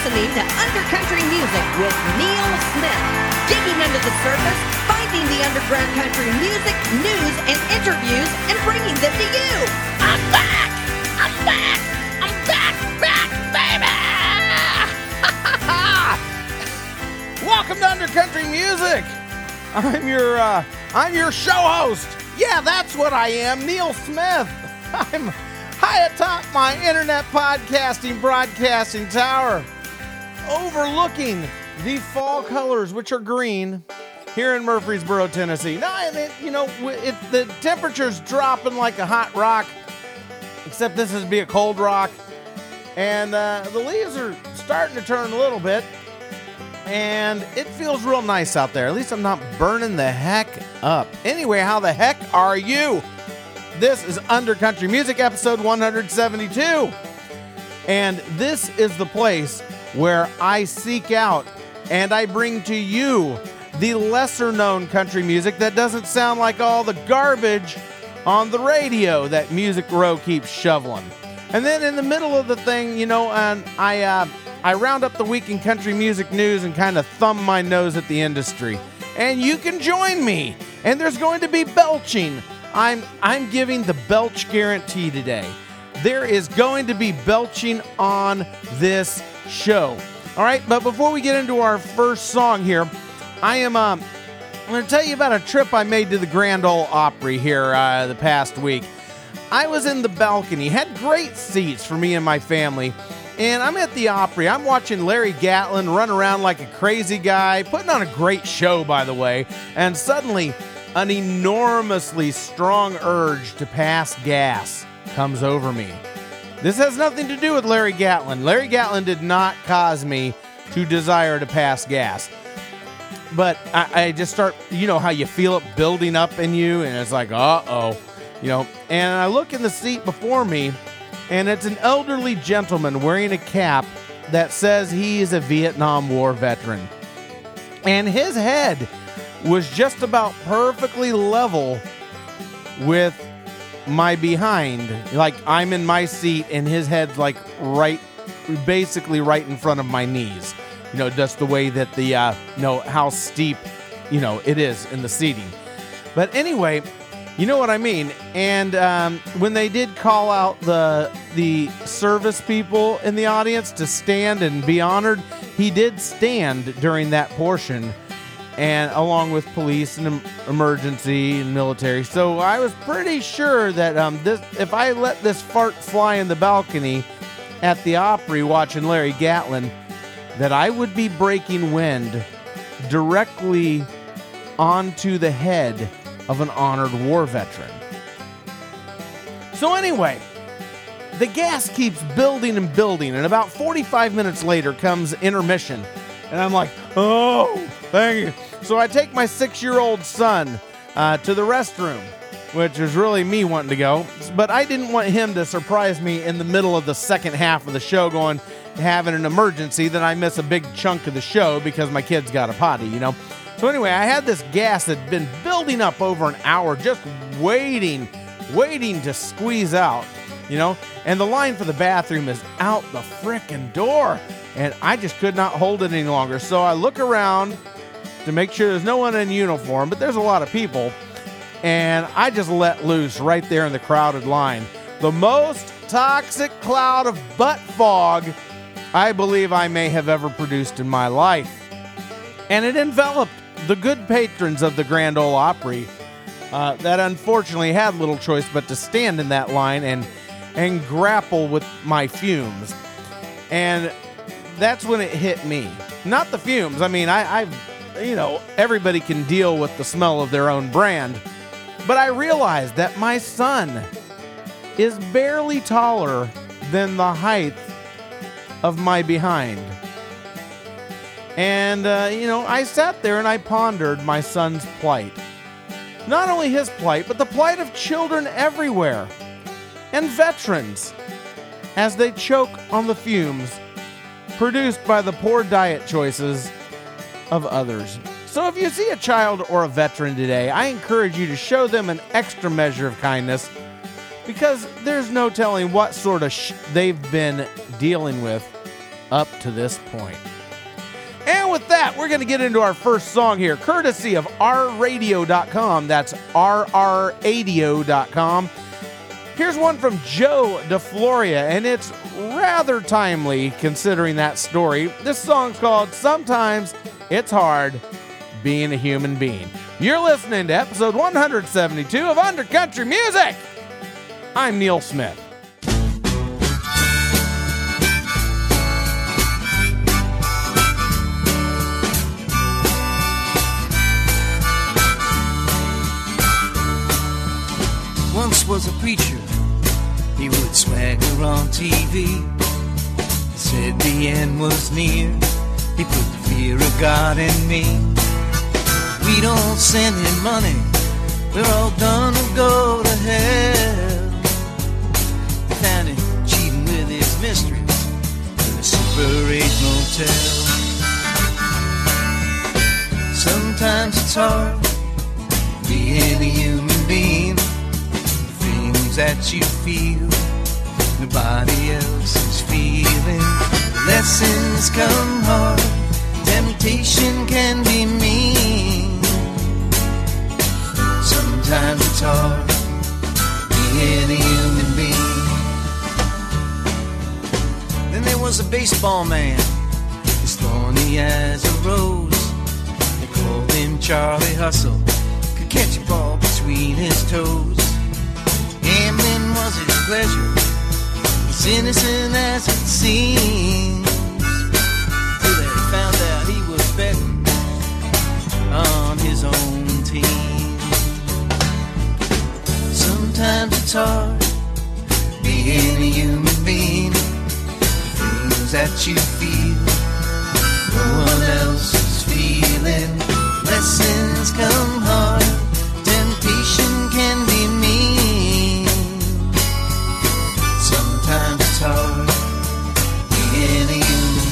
listening to Undercountry Music with Neil Smith. Digging under the surface, finding the underground country music, news, and interviews, and bringing them to you. I'm back! I'm back! I'm back, baby! Welcome to Undercountry Music. I'm your show host. Yeah, that's what I am, Neil Smith. I'm high atop my internet podcasting broadcasting tower, overlooking the fall colors, which are green, here in Murfreesboro, Tennessee. Now, the temperature's dropping like a hot rock, except this is be a cold rock, and the leaves are starting to turn a little bit, and it feels real nice out there. At least I'm not burning the heck up. Anyway, how the heck are you? This is Undercountry Music, episode 172. And this is the place where I seek out and I bring to you the lesser-known country music that doesn't sound like all the garbage on the radio that Music Row keeps shoveling. And then in the middle of the thing, and I round up the week in country music news and kind of thumb my nose at the industry. And you can join me. And there's going to be belching. I'm giving the belch guarantee today. There is going to be belching on this show. All right, but before we get into our first song here, I'm going to tell you about a trip I made to the Grand Ole Opry here the past week. I was in the balcony, had great seats for me and my family, and I'm at the Opry. I'm watching Larry Gatlin run around like a crazy guy, putting on a great show, by the way, and suddenly an enormously strong urge to pass gas comes over me. This has nothing to do with Larry Gatlin. Larry Gatlin did not cause me to desire to pass gas. But I just start, how you feel it building up in you, and it's like, uh-oh. And I look in the seat before me, and it's an elderly gentleman wearing a cap that says he is a Vietnam War veteran. And his head was just about perfectly level with my behind. Like, I'm in my seat and his head's like basically right in front of my knees. Just the way that the, how steep, it is in the seating. But anyway, you know what I mean. And when they did call out the service people in the audience to stand and be honored, he did stand during that portion, and along with police and emergency and military. So I was pretty sure that if I let this fart fly in the balcony at the Opry watching Larry Gatlin, that I would be breaking wind directly onto the head of an honored war veteran. So anyway, the gas keeps building and building, and about 45 minutes later comes intermission. And I'm like, oh, thank you. So I take my 6-year-old son to the restroom, which is really me wanting to go. But I didn't want him to surprise me in the middle of the second half of the show having an emergency that I miss a big chunk of the show because my kid's got a potty, So anyway, I had this gas that had been building up over an hour, just waiting to squeeze out, And the line for the bathroom is out the frickin' door. And I just could not hold it any longer. So I look around to make sure there's no one in uniform, but there's a lot of people. And I just let loose right there in the crowded line. The most toxic cloud of butt fog I believe I may have ever produced in my life. And it enveloped the good patrons of the Grand Ole Opry that unfortunately had little choice but to stand in that line and grapple with my fumes. And that's when it hit me. Not the fumes. I mean, everybody can deal with the smell of their own brand. But I realized that my son is barely taller than the height of my behind. And, I sat there and I pondered my son's plight. Not only his plight, but the plight of children everywhere. And veterans, as they choke on the fumes produced by the poor diet choices of others. So if you see a child or a veteran today, I encourage you to show them an extra measure of kindness, because there's no telling what sort of they've been dealing with up to this point. And with that, we're going to get into our first song here, courtesy of rradio.com. That's rradio.com. Here's one from Joe DeFloria, and it's rather timely considering that story. This song's called Sometimes It's Hard Being a Human Being. You're listening to episode 172 of Undercountry Music. I'm Neil Smith. Once was a preacher, he would swagger on TV. He said the end was near, he put the fear of God in me. We don't send him money, we're all gonna go to hell. They found him cheating with his mistress in a Super 8 motel. Sometimes it's hard being a human being. That you feel nobody else is feeling. Lessons come hard, temptation can be mean. Sometimes it's hard being a human being. Then there was a baseball man, as thorny as a rose. They called him Charlie Hustle, could catch a ball between his toes. Gambling was his pleasure, as innocent as it seems, till they found out he was betting on his own team. Sometimes it's hard being a human being. The things that you feel, no one else is feeling. Lessons come hard, temptation can be mean. Sometimes it's hard being a human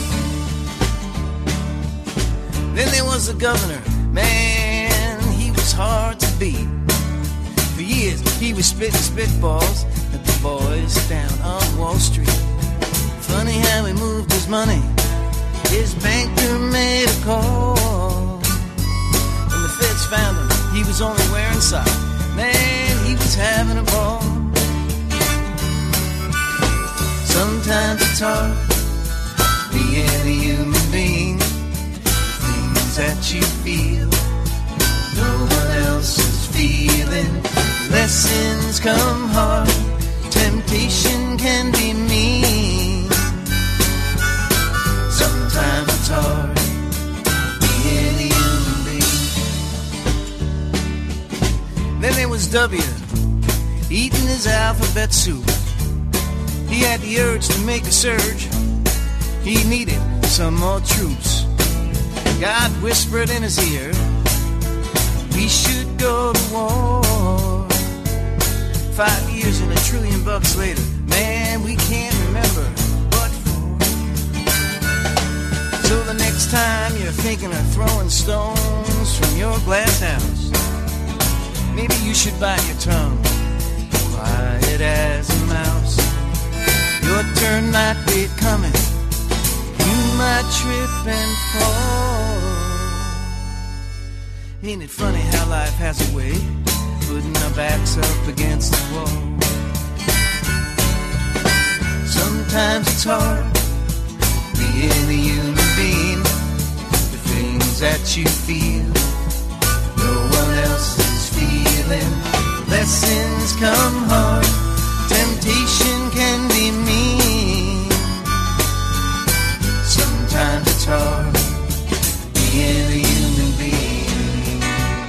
being. Then there was the governor, man, he was hard to beat. For years he was spitting spitballs at the boys down on Wall Street. Funny how he moved his money, his banker made a call. When the feds found him, he was only wearing socks. Man, he was having a ball. Sometimes it's hard being a human being. Things that you feel, no one else is feeling. Lessons come hard, temptation can be mean. Sometimes it's hard being a human being. Then there was W, eating his alphabet soup. He had the urge to make a surge. He needed some more troops. God whispered in his ear, we should go to war. 5 years and $1 trillion later, man, we can't remember what for. So the next time you're thinking of throwing stones from your glass house, maybe you should bite your tongue, quiet as a mouse. Your turn might be coming, you might trip and fall. Ain't it funny how life has a way putting our backs up against the wall? Sometimes it's hard being a human being. The things that you feel, no one else is feeling. Lessons come hard, temptation can be mean. Sometimes it's hard being a human being.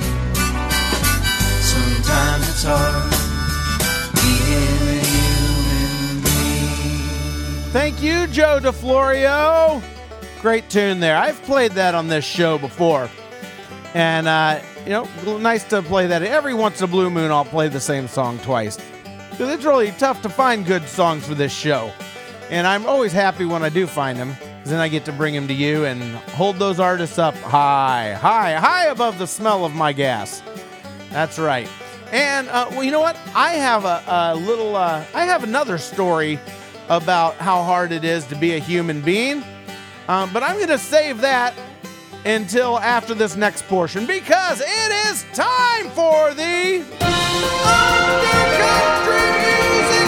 Sometimes it's hard being a human being. Thank you, Joe DeFlorio. Great tune there. I've played that on this show before. And, nice to play that. Every once in a blue moon, I'll play the same song twice. Because it's really tough to find good songs for this show. And I'm always happy when I do find them, because then I get to bring them to you and hold those artists up high above the smell of my gas. That's right. And, you know what? I have I have another story about how hard it is to be a human being. But I'm going to save that until after this next portion, because it is time for the Undercountry Music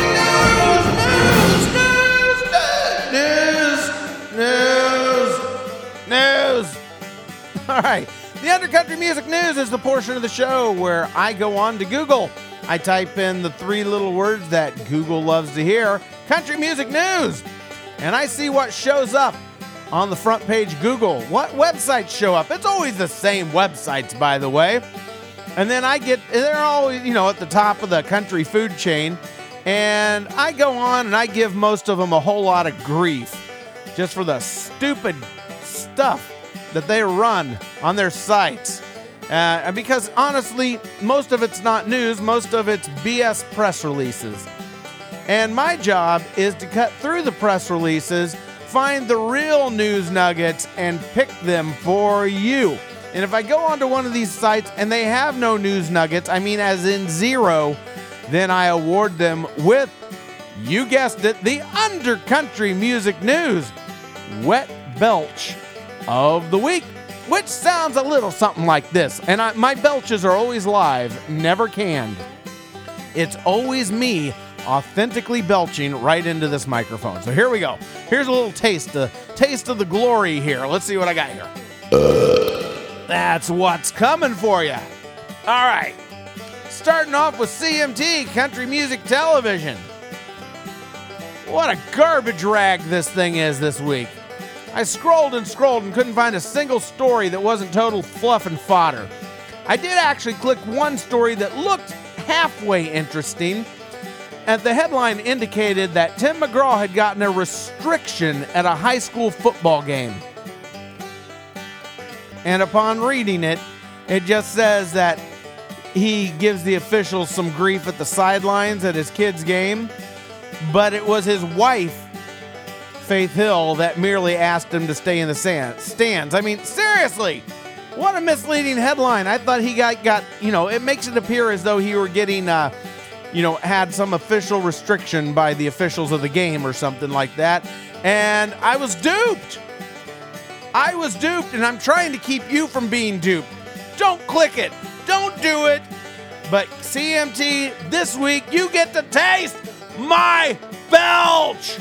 News. All right. The Undercountry Music News is the portion of the show where I go on to Google. I type in the three little words that Google loves to hear, country music news, and I see what shows up on the front page Google. What websites show up? It's always the same websites, by the way. And then they're always, at the top of the country food chain. And I go on and I give most of them a whole lot of grief just for the stupid stuff that they run on their sites. Because honestly, most of it's not news, most of it's BS press releases. And my job is to cut through the press releases, find the real news nuggets, and pick them for you. And if I go onto one of these sites and they have no news nuggets, I mean as in zero, then I award them with, you guessed it, the Undercountry Music News Wet Belch of the Week, which sounds a little something like this. And my belches are always live, never canned. It's always me authentically belching right into this microphone. So here we go. Here's a little taste of the glory here. Let's see what I got here. That's what's coming for you. All right. Starting off with CMT, Country Music Television. What a garbage rag this thing is this week. I scrolled and couldn't find a single story that wasn't total fluff and fodder. I did actually click one story that looked halfway interesting, and the headline indicated that Tim McGraw had gotten a restriction at a high school football game. And upon reading it, it just says that he gives the officials some grief at the sidelines at his kid's game, but it was his wife, Faith Hill, that merely asked him to stay in the stands. I mean, seriously, what a misleading headline. I thought he got it makes it appear as though he were getting, had some official restriction by the officials of the game or something like that. And I was duped. And I'm trying to keep you from being duped. Don't click it. Don't do it. But CMT, this week, you get to taste my belch.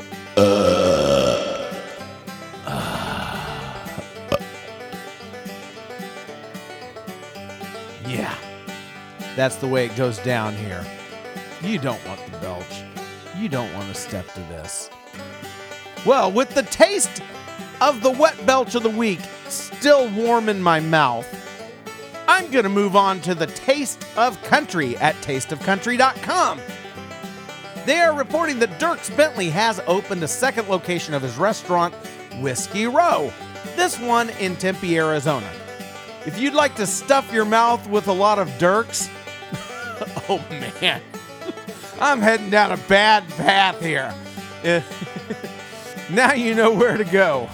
Yeah, that's the way it goes down here. You don't want the belch. You don't want to step to this. Well, with the taste of the wet belch of the week still warm in my mouth, I'm going to move on to the Taste of Country at tasteofcountry.com. They are reporting that Dierks Bentley has opened a second location of his restaurant, Whiskey Row, this one in Tempe, Arizona. If you'd like to stuff your mouth with a lot of Dierks, oh man, I'm heading down a bad path here. Now you know where to go.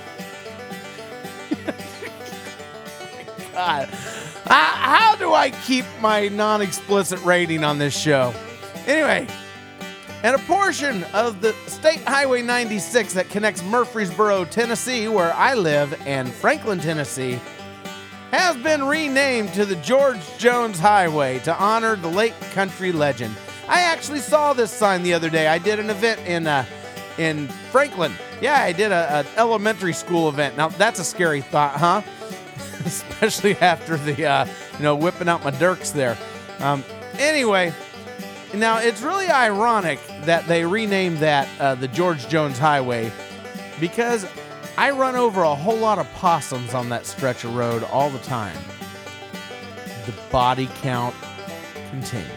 God, how do I keep my non-explicit rating on this show? Anyway, and a portion of the State Highway 96 that connects Murfreesboro, Tennessee, where I live, and Franklin, Tennessee, has been renamed to the George Jones Highway to honor the late country legend. I actually saw this sign the other day. I did an event in Franklin. Yeah, I did an elementary school event. Now, that's a scary thought, huh? Especially after the, whipping out my Dierks there. Anyway, now it's really ironic that they renamed that the George Jones Highway, because I run over a whole lot of possums on that stretch of road all the time. The body count continues.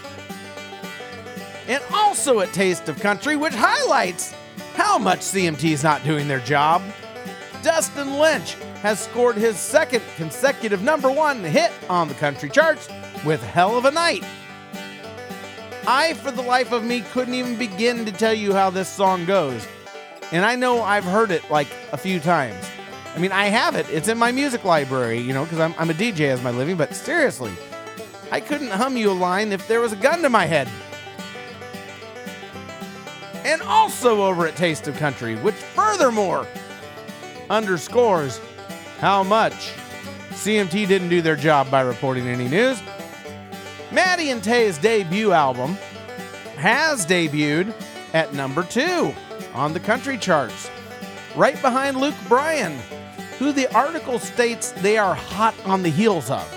And also at Taste of Country, which highlights how much CMT's not doing their job, Dustin Lynch has scored his second consecutive #1 hit on the country charts with Hell of a Night. I, for the life of me, couldn't even begin to tell you how this song goes. And I know I've heard it like a few times. I mean, I have it. It's in my music library, because I'm a DJ as my living. But seriously, I couldn't hum you a line if there was a gun to my head. and also over at Taste of Country, which furthermore underscores how much CMT didn't do their job by reporting any news. Maddie and Tay's debut album has debuted at number 2 on the country charts, right behind Luke Bryan, who the article states they are hot on the heels of.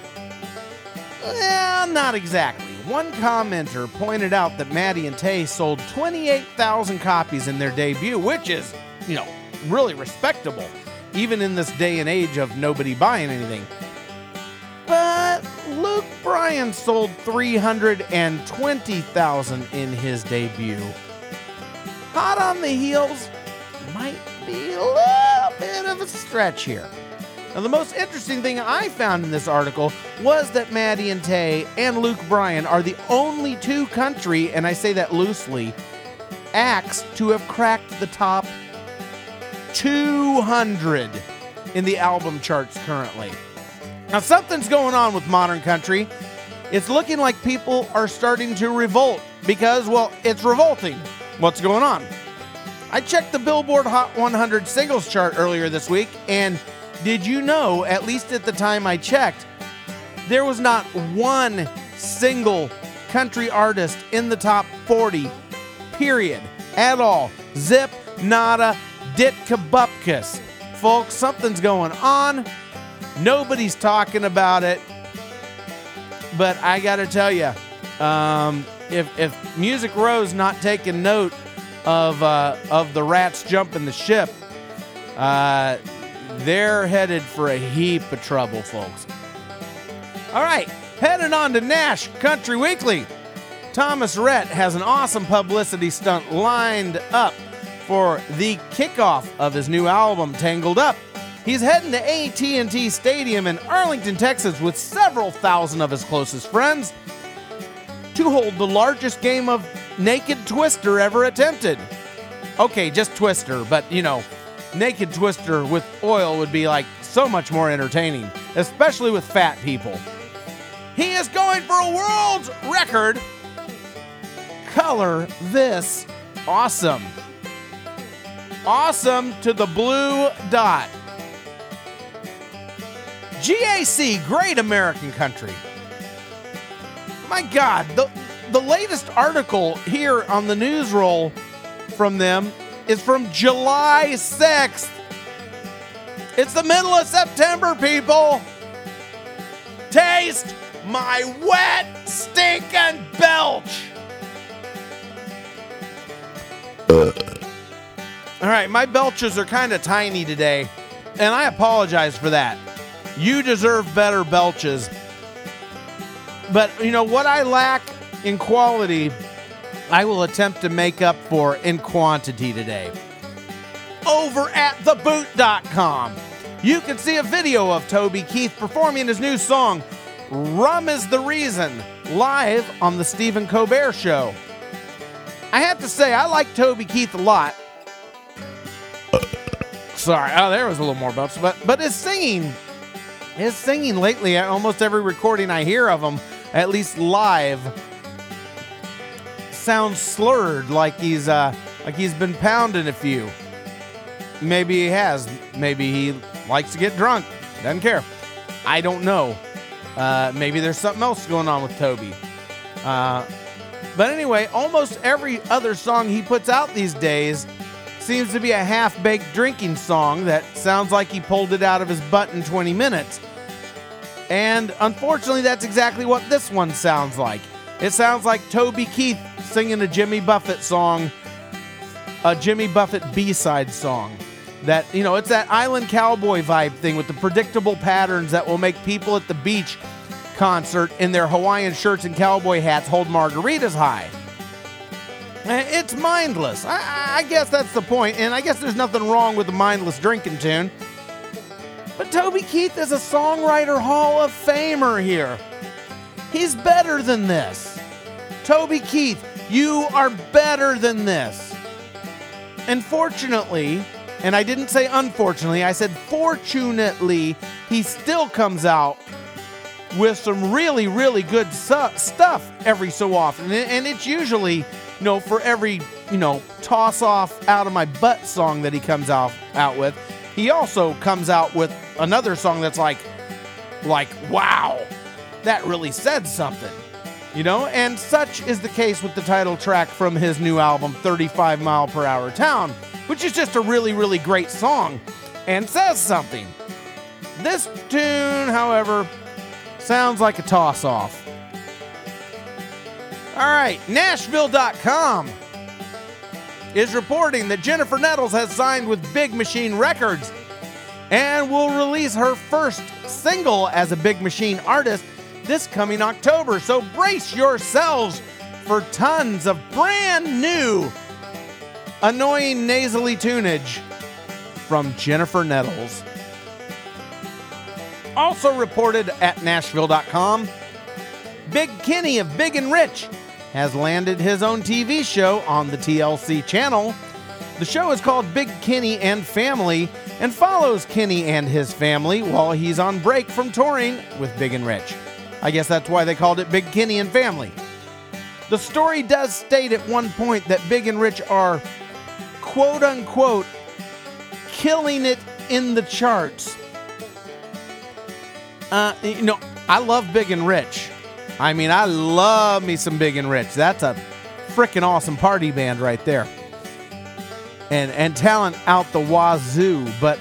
Well, not exactly. One commenter pointed out that Maddie and Tay sold 28,000 copies in their debut, which is, really respectable, even in this day and age of nobody buying anything. But Luke Bryan sold 320,000 in his debut. Hot on the heels might be a little bit of a stretch here. Now, the most interesting thing I found in this article was that Maddie and Tay and Luke Bryan are the only 2 country, and I say that loosely, acts to have cracked the top 200 in the album charts currently. Now, something's going on with modern country. It's looking like people are starting to revolt because, it's revolting. What's going on? I checked the Billboard Hot 100 singles chart earlier this week, and did you know, at least at the time I checked, there was not one single country artist in the top 40, period, at all. Zip, nada, ditka bupkis. Folks, something's going on. Nobody's talking about it. But I gotta tell you, if Music Row's not taking note of the rats jumping the ship, they're headed for a heap of trouble, folks. All right, heading on to Nash Country Weekly. Thomas Rhett has an awesome publicity stunt lined up for the kickoff of his new album, Tangled Up. He's heading to AT&T Stadium in Arlington, Texas, with several thousand of his closest friends to hold the largest game of Naked Twister ever attempted. Okay, just Twister, but Naked Twister with oil would be so much more entertaining, especially with fat people. He is going for a world's record. Color this awesome. Awesome to the blue dot. GAC, Great American Country. My God, the latest article here on the news roll from them is from July 6th. It's the middle of September, people. Taste my wet, stinking belch. All right, my belches are kind of tiny today, and I apologize for that. You deserve better belches. But what I lack in quality, I will attempt to make up for in quantity today. Over at theboot.com, you can see a video of Toby Keith performing his new song, Rum is the Reason, live on the Stephen Colbert Show. I have to say, I like Toby Keith a lot. Sorry, there was a little more belch, but his singing lately at almost every recording I hear of him, at least live, sounds slurred, like he's been pounding a few. Maybe he has. Maybe he likes to get drunk. Doesn't care. I don't know. Maybe there's something else going on with Toby. But anyway, almost every other song he puts out these days seems to be a half-baked drinking song that sounds like he pulled it out of his butt in 20 minutes. And unfortunately, that's exactly what this one sounds like. It sounds like Toby Keith singing a Jimmy Buffett song, a Jimmy Buffett B-side song. That, it's that island cowboy vibe thing with the predictable patterns that will make people at the beach concert in their Hawaiian shirts and cowboy hats hold margaritas high. It's mindless. I guess that's the point, and I guess there's nothing wrong with a mindless drinking tune. But Toby Keith is a songwriter Hall of Famer here. He's better than this. Toby Keith, you are better than this. And fortunately, and I didn't say unfortunately, I said fortunately, he still comes out with some really, really good stuff every so often. And it's usually for every, toss off out of my butt song that he comes out with, he also comes out with another song that's like, wow, that really said something, and such is the case with the title track from his new album, 35 Mile Per Hour Town, which is just a really, really great song and says something. This tune, however, sounds like a toss-off. All right, Nashville.com is reporting that Jennifer Nettles has signed with Big Machine Records and will release her first single as a Big Machine artist this coming October. So brace yourselves for tons of brand new, annoying nasally tunage from Jennifer Nettles. Also reported at Nashville.com, Big Kenny of Big and Rich has landed his own TV show on the TLC channel. The show is called Big Kenny and Family and follows Kenny and his family while he's on break from touring with Big and Rich. I guess that's why they called it Big Kenny and Family. The story does state at one point that Big and Rich are, quote unquote, killing it in the charts. I love Big and Rich. I mean, I love me some Big and Rich. That's a freaking awesome party band right there. And talent out the wazoo. But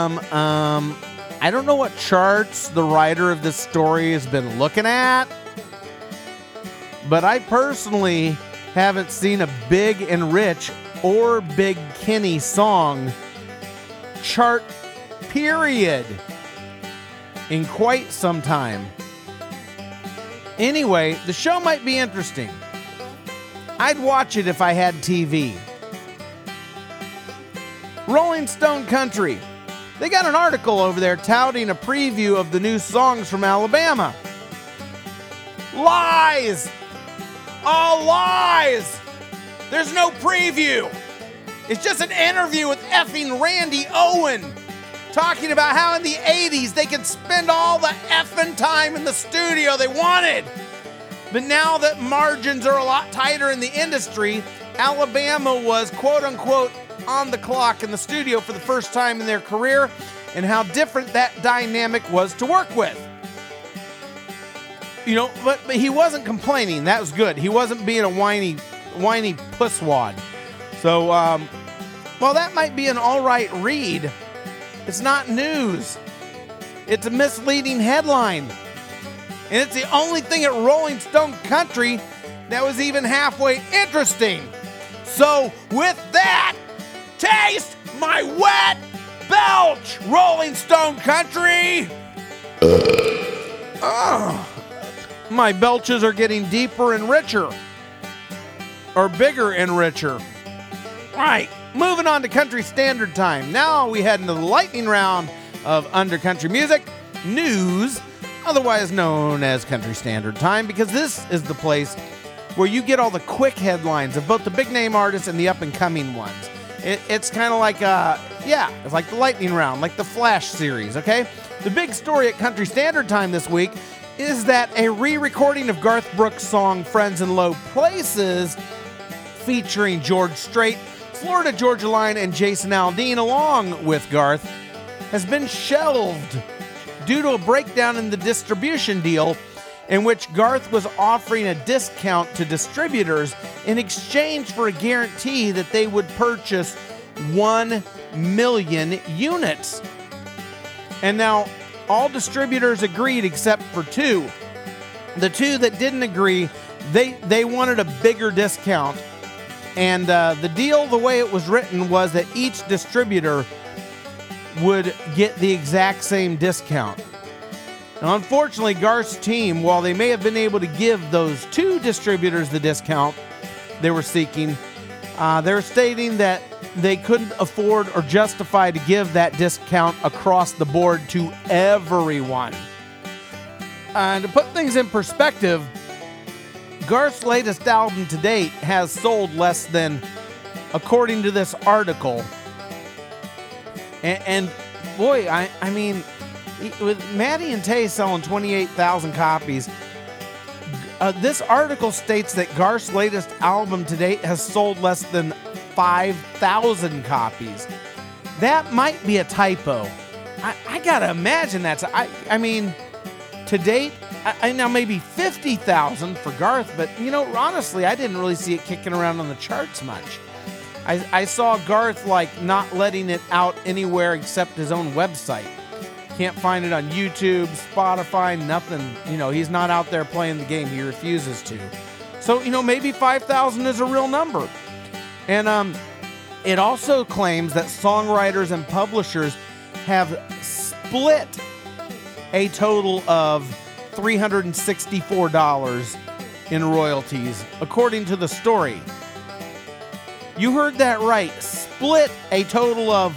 I don't know what charts the writer of this story has been looking at. But I personally haven't seen a Big and Rich or Big Kenny song chart, period, in quite some time. Anyway, the show might be interesting. I'd watch it if I had TV. Rolling Stone Country. They got an article over there touting a preview of the new songs from Alabama. Lies! All lies! There's no preview. It's just an interview with effing Randy Owen, talking about how in the 80s they could spend all the effing time in the studio they wanted. But now that margins are a lot tighter in the industry, Alabama was quote-unquote on the clock in the studio for the first time in their career, and how different that dynamic was to work with. But he wasn't complaining. That was good. He wasn't being a whiny pusswad. So, well, that might be an all right read. It's not news. It's a misleading headline. And it's the only thing at Rolling Stone Country that was even halfway interesting. So, with that, taste my wet belch, Rolling Stone Country! My belches are getting deeper and richer. Or bigger and richer. Right, moving on to Country Standard Time. Now we head into the lightning round of Under Country Music News, otherwise known as Country Standard Time, because this is the place where you get all the quick headlines of both the big name artists and the up and coming ones. It's kind of like, it's like the lightning round, like the Flash series, okay? The big story at Country Standard Time this week is that a re-recording of Garth Brooks' song Friends in Low Places, featuring George Strait, Florida Georgia Line, and Jason Aldean, along with Garth, has been shelved due to a breakdown in the distribution deal in which Garth was offering a discount to distributors in exchange for a guarantee that they would purchase 1 million units. And now, all distributors agreed except for two. The two that didn't agree, they wanted a bigger discount. And the deal, the way it was written, was that each distributor would get the exact same discount. Now, unfortunately, Garth's team, while they may have been able to give those two distributors the discount they were seeking, they're stating that they couldn't afford or justify to give that discount across the board to everyone. And to put things in perspective, Garth's latest album to date has sold less than, according to this article, and boy, I mean, with Maddie and Tay selling 28,000 copies, This article states that Garth's latest album to date has sold less than 5,000 copies. That might be a typo. I gotta imagine that's. I mean, to date, I now maybe 50,000 for Garth, but honestly, I didn't really see it kicking around on the charts much. I saw Garth not letting it out anywhere except his own website. Can't find it on YouTube, Spotify, nothing. He's not out there playing the game. He refuses to. So, maybe 5,000 is a real number. And it also claims that songwriters and publishers have split a total of $364 in royalties, according to the story. You heard that right. Split a total of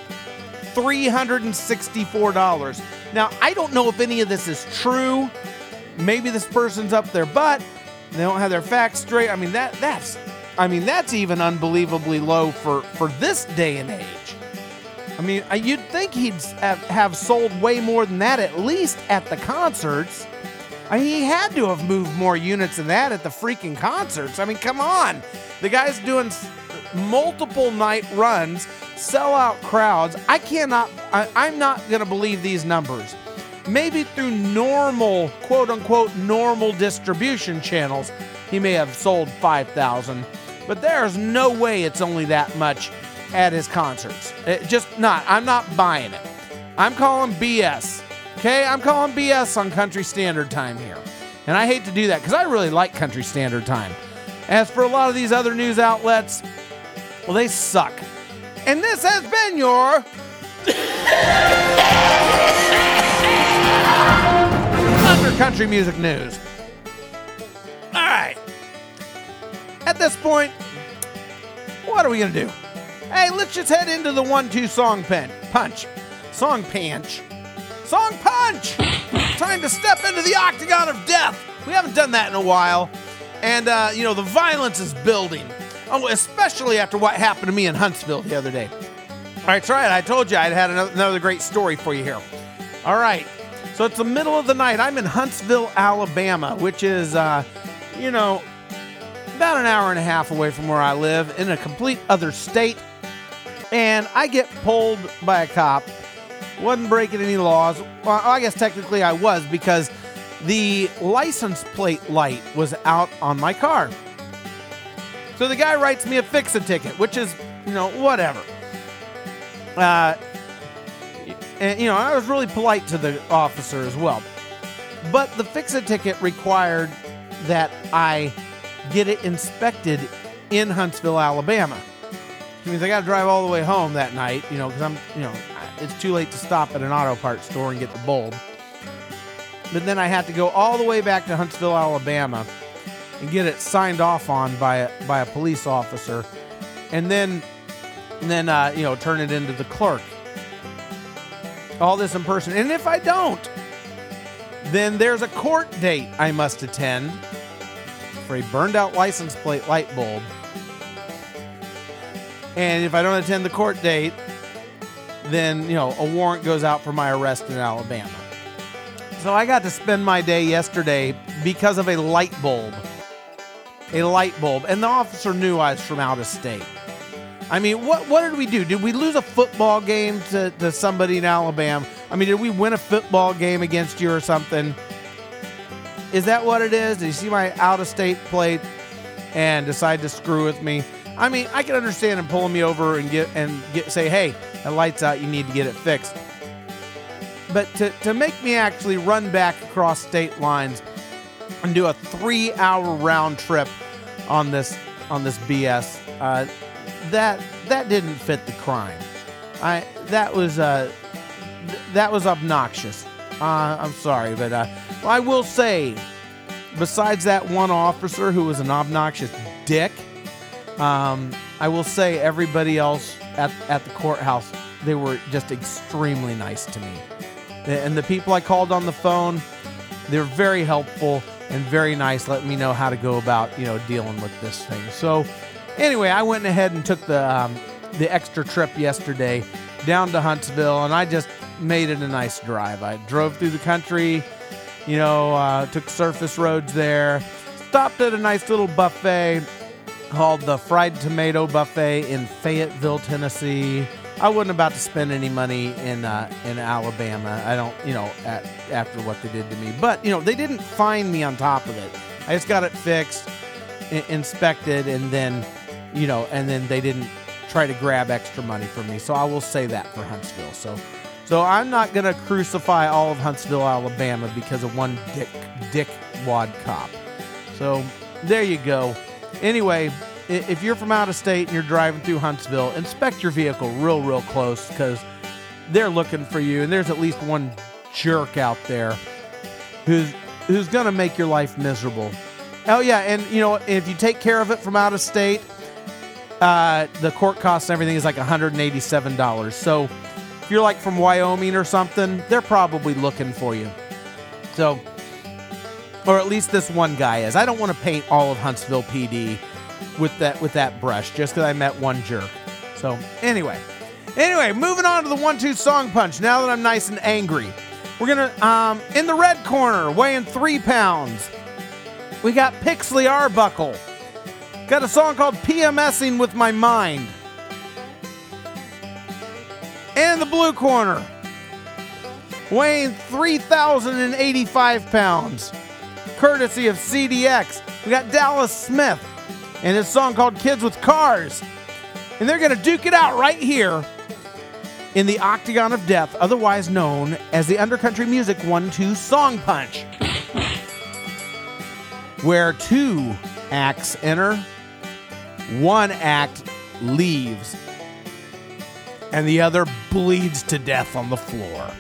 $364. Now, I don't know if any of this is true. Maybe this person's up their butt. They don't have their facts straight. I mean, that's even unbelievably low for this day and age. I mean, you'd think he'd have sold way more than that, at least at the concerts. He had to have moved more units than that at the freaking concerts. I mean, come on. The guy's doing multiple night runs, sell out crowds. I'm not going to believe these numbers. Maybe through normal, quote unquote, normal distribution channels, he may have sold 5,000, but there's no way it's only that much at his concerts. I'm not buying it. I'm calling BS. Okay, I'm calling BS on Country Standard Time here. And I hate to do that because I really like Country Standard Time. As for a lot of these other news outlets, well, they suck. And this has been your Thunder Country Music News. All right. At this point, what are we going to do? Hey, let's just head into the 1-2 song punch. Song punch. Time to step into the octagon of death. We haven't done that in a while. And, the violence is building. Oh, especially after what happened to me in Huntsville the other day. All right, that's right. I told you I'd had another great story for you here. All right. So it's the middle of the night. I'm in Huntsville, Alabama, which is, about an hour and a half away from where I live in a complete other state. And I get pulled by a cop. Wasn't breaking any laws. Well, I guess technically I was because the license plate light was out on my car. So the guy writes me a fix-a ticket, which is, whatever. And, I was really polite to the officer as well. But the fix-a ticket required that I get it inspected in Huntsville, Alabama. Which means I got to drive all the way home that night, because it's too late to stop at an auto parts store and get the bulb. But then I had to go all the way back to Huntsville, Alabama and get it signed off on by a police officer, and then turn it into the clerk. All this in person. And if I don't, then there's a court date I must attend for a burned out license plate light bulb. And if I don't attend the court date, then, a warrant goes out for my arrest in Alabama. So I got to spend my day yesterday because of a light bulb. And the officer knew I was from out of state. I mean, what did we do? Did we lose a football game to somebody in Alabama? I mean, did we win a football game against you or something? Is that what it is? Did you see my out-of-state plate and decide to screw with me? I mean, I can understand him pulling me over and say, hey, the light's out, you need to get it fixed. But to make me actually run back across state lines and do a 3-hour round trip on this BS, that didn't fit the crime. That was obnoxious. I'm sorry, but I will say, besides that one officer who was an obnoxious dick, I will say everybody else at the courthouse, they were just extremely nice to me. And the people I called on the phone, they were very helpful and very nice, letting me know how to go about, dealing with this thing. So anyway, I went ahead and took the extra trip yesterday down to Huntsville, and I just made it a nice drive. I drove through the country, Took surface roads there. Stopped at a nice little buffet called the Fried Tomato Buffet in Fayetteville, Tennessee. I wasn't about to spend any money in Alabama. I don't, after what they did to me. But, they didn't fine me on top of it. I just got it fixed, inspected, and then they didn't try to grab extra money from me. So I will say that for Huntsville. So I'm not going to crucify all of Huntsville, Alabama because of one dickwad cop. So there you go. Anyway, if you're from out of state and you're driving through Huntsville, inspect your vehicle real close because they're looking for you. And there's at least one jerk out there who's going to make your life miserable. Oh, yeah, and, if you take care of it from out of state, the court costs and everything is like $187. So if you're like from Wyoming or something, they're probably looking for you. So, or at least this one guy is. I don't want to paint all of Huntsville PD with that brush just because I met one jerk. So anyway, moving on to the 1-2 song punch. Now that I'm nice and angry, we're gonna in the red corner, weighing 3 pounds, we got Pixley Arbuckle. Got a song called PMSing with My Mind. And in the blue corner, weighing 3,085 pounds, courtesy of CDX, we got Dallas Smith and his song called Kids with Cars. And they're going to duke it out right here in the Octagon of Death, otherwise known as the Undercountry Music 1-2 Song Punch, where 2 acts enter, 1 act leaves, and the other bleeds to death on the floor.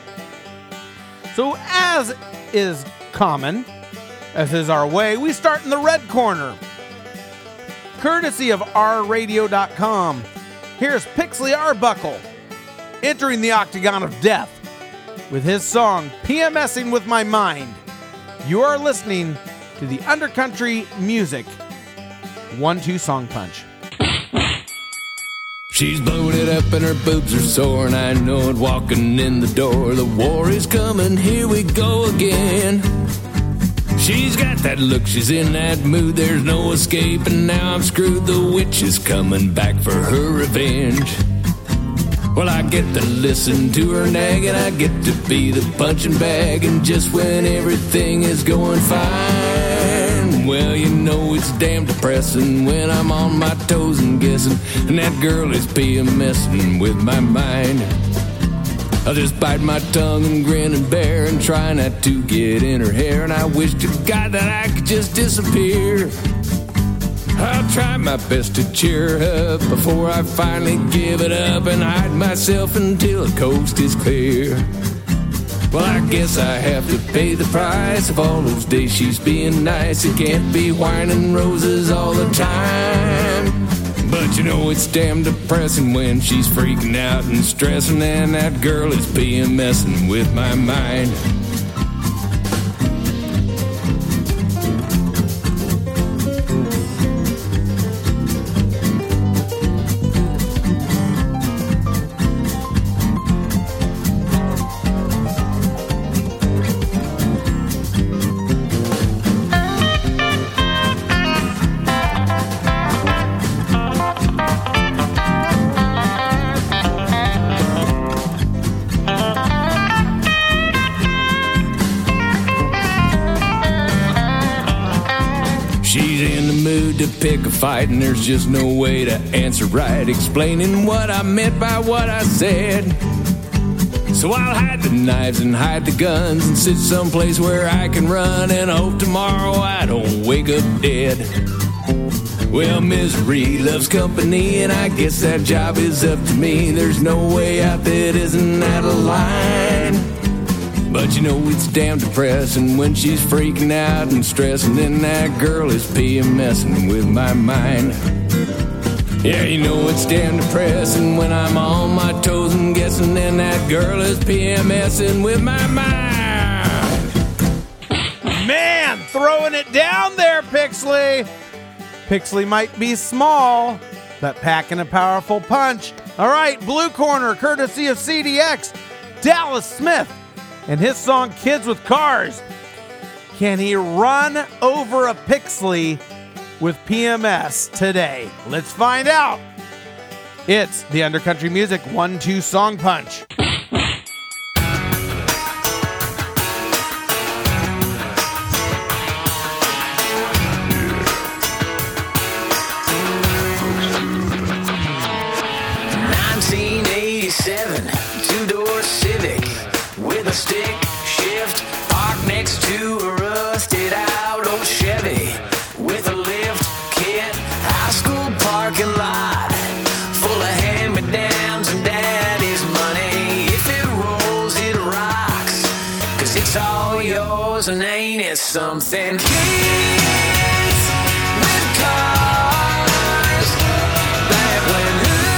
So as is common, as is our way, we start in the red corner. Courtesy of rradio.com, here's Pixley Arbuckle entering the Octagon of Death with his song PMSing with My Mind. You are listening to the Undercountry Music 1-2 Song Punch. She's bloated up and her boobs are sore, and I know it walking in the door. The war is coming, here we go again. She's got that look, she's in that mood, there's no escape, and now I'm screwed. The witch is coming back for her revenge. Well, I get to listen to her nag, and I get to be the punching bag, and just when everything is going fine, well, it's damn depressing when I'm on my toes and guessing, and that girl is PMSing with my mind. I'll just bite my tongue and grin and bear and try not to get in her hair, and I wish to God that I could just disappear. I'll try my best to cheer her up before I finally give it up and hide myself until the coast is clear. Well, I guess I have to pay the price of all those days she's being nice. It can't be whining roses all the time. But it's damn depressing when she's freaking out and stressing, and that girl is PMSing with my mind. Pick a fight, and there's just no way to answer right, explaining what I meant by what I said. So I'll hide the knives and hide the guns and sit someplace where I can run and hope tomorrow I don't wake up dead. Well, misery loves company, and I guess that job is up to me. There's no way out that isn't out of line. But it's damn depressing when she's freaking out and stressing, and that girl is PMSing with my mind. Yeah, it's damn depressing when I'm on my toes and guessing, and that girl is PMSing with my mind. Man, throwing it down there, Pixley. Pixley might be small, but packing a powerful punch. All right, blue corner, courtesy of CDX, Dallas Smith, and his song Kids with Cars. Can he run over a Pixley with PMS today? Let's find out. It's the Undercountry Music 1-2 Song Punch. Two-door Civic with a stick shift parked next to a rusted out old Chevy with a lift kit, high school parking lot full of hand-me-downs and daddy's money. If it rolls, it rocks, 'cause it's all yours, and ain't it something? Kids with cars back when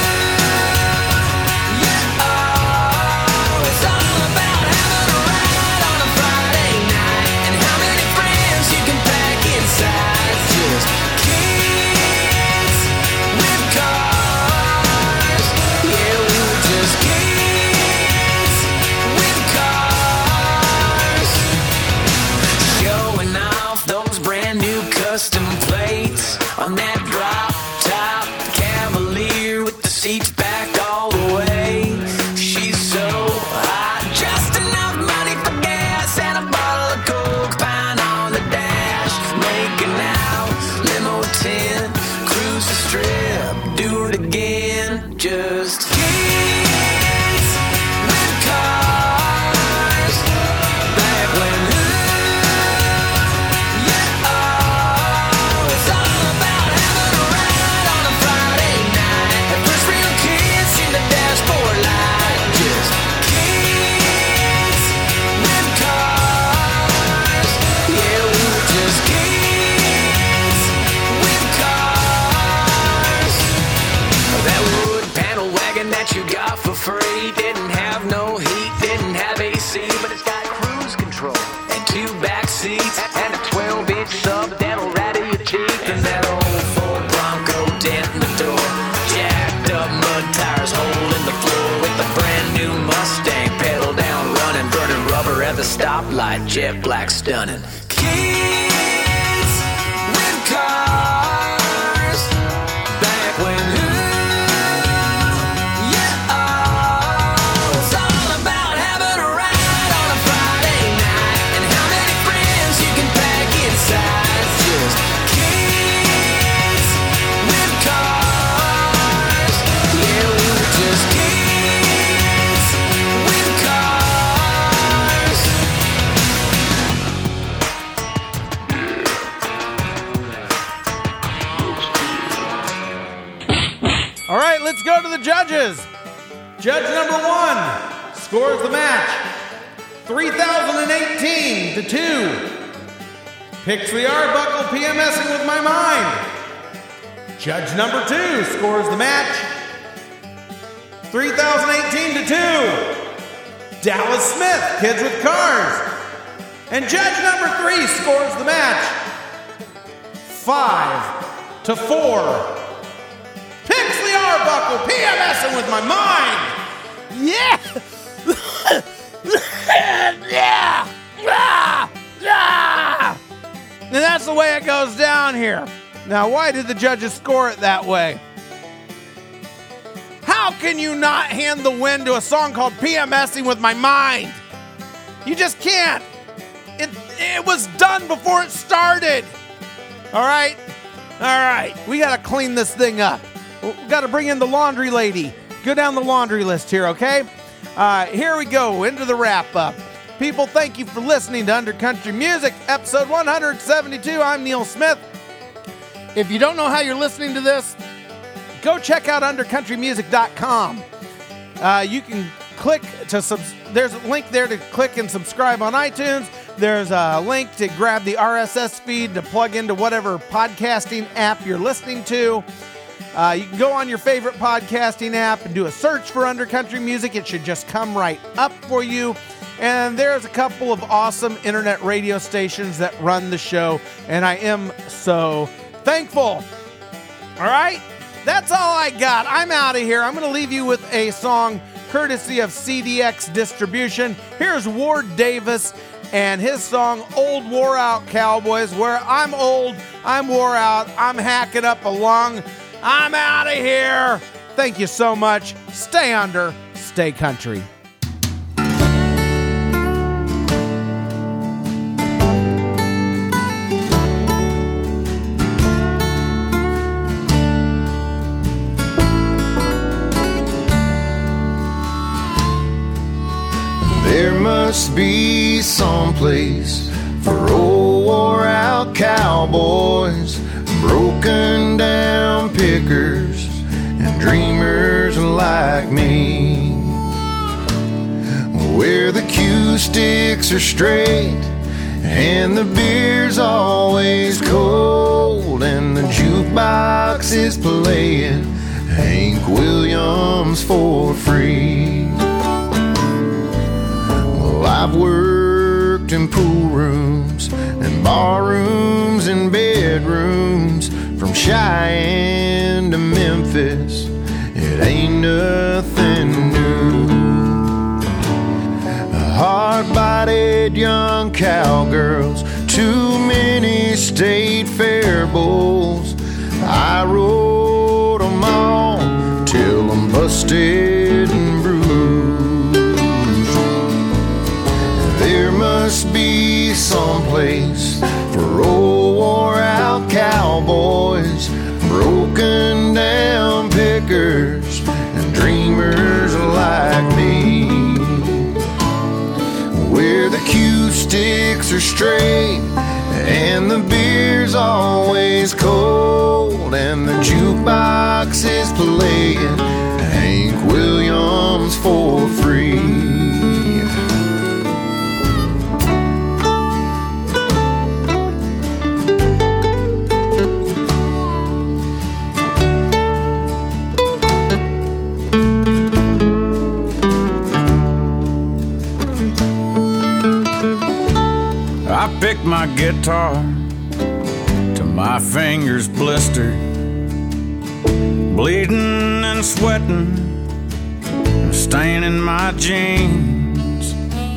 custom plates on that drop top Cavalier with the seats backed all the way. She's so hot, just enough money for gas and a bottle of Coke, pine on the dash, making out limo tent, cruise the strip, do it again, just kids with cars back when you got for free didn't have no heat, didn't have AC, but it's got cruise control and 2 back seats and a 12-inch sub that'll rattle your teeth, and that old Ford Bronco dent in the door, jacked up mud tires hole in the floor, with a brand new Mustang pedal down running, burning rubber at the stoplight, jet black stunning. Kids with cars back when All right, let's go to the judges. Judge number 1 scores the match 3,018 to 2. Pixley Arbuckle PMSing with my mind. Judge number 2 scores the match 3,018 to 2. Dallas Smith, Kids with Cars. And judge number 3 scores the match 5 to 4. Pixley Arbuckle PMSing with my mind. Yeah. And that's the way it goes down here. Now, why did the judges score it that way? How can you not hand the win to a song called PMSing with My Mind? You just can't. It was done before it started. All right? We got to clean this thing up. We got to bring in the laundry lady. Go down the laundry list here, okay? Here we go, into the wrap-up. People, thank you for listening to Undercountry Music, episode 172. I'm Neil Smith. If you don't know how you're listening to this, go check out undercountrymusic.com. You can click to there's a link there to click and subscribe on iTunes. There's a link to grab the RSS feed to plug into whatever podcasting app you're listening to. You can go on your favorite podcasting app and do a search for Undercountry Music. It should just come right up for you. And there's a couple of awesome internet radio stations that run the show, and I am so thankful. All right, that's all I got. I'm out of here. I'm going to leave you with a song courtesy of CDX Distribution. Here's Ward Davis and his song Old Wore Out Cowboys, where I'm old, I'm wore out, I'm hacking up a lung, I'm out of here. Thank you so much. Stay under, stay country. There must be some place for old wore out cowboys, broken down pickers, and dreamers like me, where the cue sticks are straight and the beer's always cold and the jukebox is playing Hank Williams for free. I've worked in pool rooms and bar rooms and bedrooms, from Cheyenne to Memphis, it ain't nothing new. Hard-bodied young cowgirls, too many state fair bowls, I rode them all till I'm busted and bruised. There must be some place for old wore out cowboys, broken down pickers, and dreamers like me, where the cue sticks are straight and the beer's always cold and the jukebox is playing Hank Williams for free. I picked my guitar till my fingers blistered, bleeding and sweating and staining my jeans.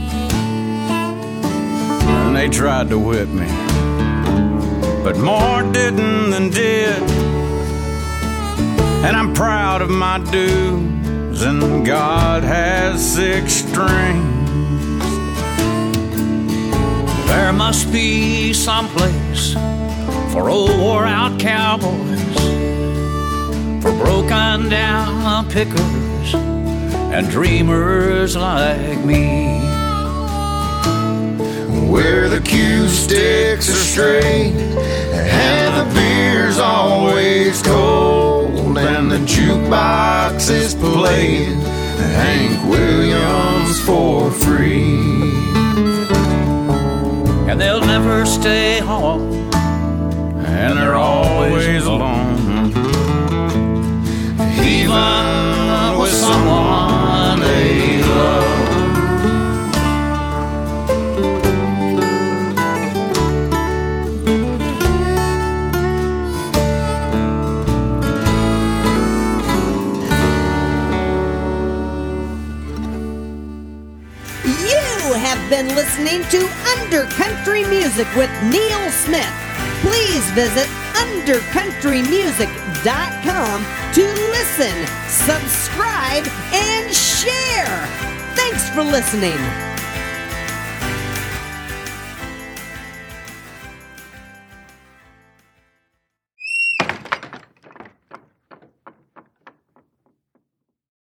And they tried to whip me, but more didn't than did. And I'm proud of my dues, and God has 6 strings. There must be some place for old wore out cowboys, for broken down pickers and dreamers like me, where the cue sticks are straight and the beer's always cold and the jukebox is playing Hank Williams for free. And they'll never stay home, and they're always alone, even with someone they love. You have been listening to Undercountry Music with Neil Smith. Please visit undercountrymusic.com to listen, subscribe, and share. Thanks for listening.